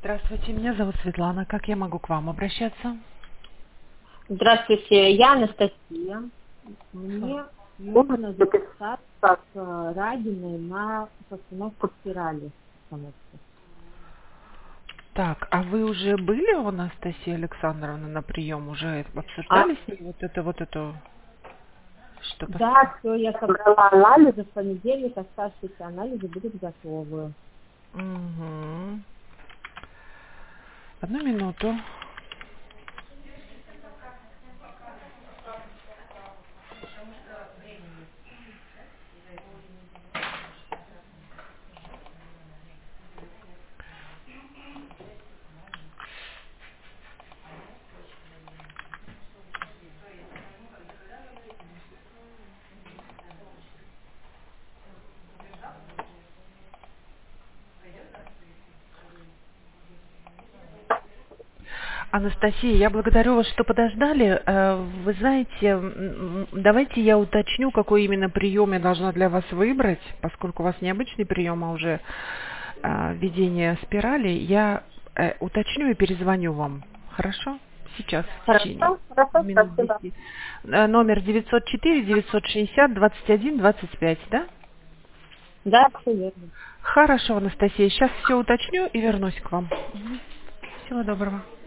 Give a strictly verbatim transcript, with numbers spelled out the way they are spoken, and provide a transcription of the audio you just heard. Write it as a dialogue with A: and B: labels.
A: Здравствуйте, меня зовут Светлана. Как я могу к вам обращаться?
B: Здравствуйте, я Анастасия.
A: Слушаю.
B: Мне нужно записаться к э, Радиной на постановку спирали. Постановку.
A: Так, а вы уже были у Анастасии Александровны на прием? Уже
B: А,
A: обсуждали с ней вот это, вот это, что пос-
B: да, все, я собрала анализы, в понедельник оставшиеся анализы будут готовы.
A: Мгм. Одну минуту. Анастасия, я благодарю вас, что подождали. Э, Вы знаете, м, м, давайте я уточню, какой именно прием я должна для вас выбрать, поскольку у вас необычный прием, а уже э, введение спирали. Я э, уточню и перезвоню вам. Хорошо? Сейчас, в течение
B: Хорошо, хорошо,
A: минут
B: спасибо.
A: десяти. Э, Номер девятьсот четыре девятьсот шестьдесят двадцать один двадцать пять, да?
B: Да, все верно.
A: Хорошо, Анастасия, сейчас все уточню и вернусь к вам. Мгм. Всего доброго.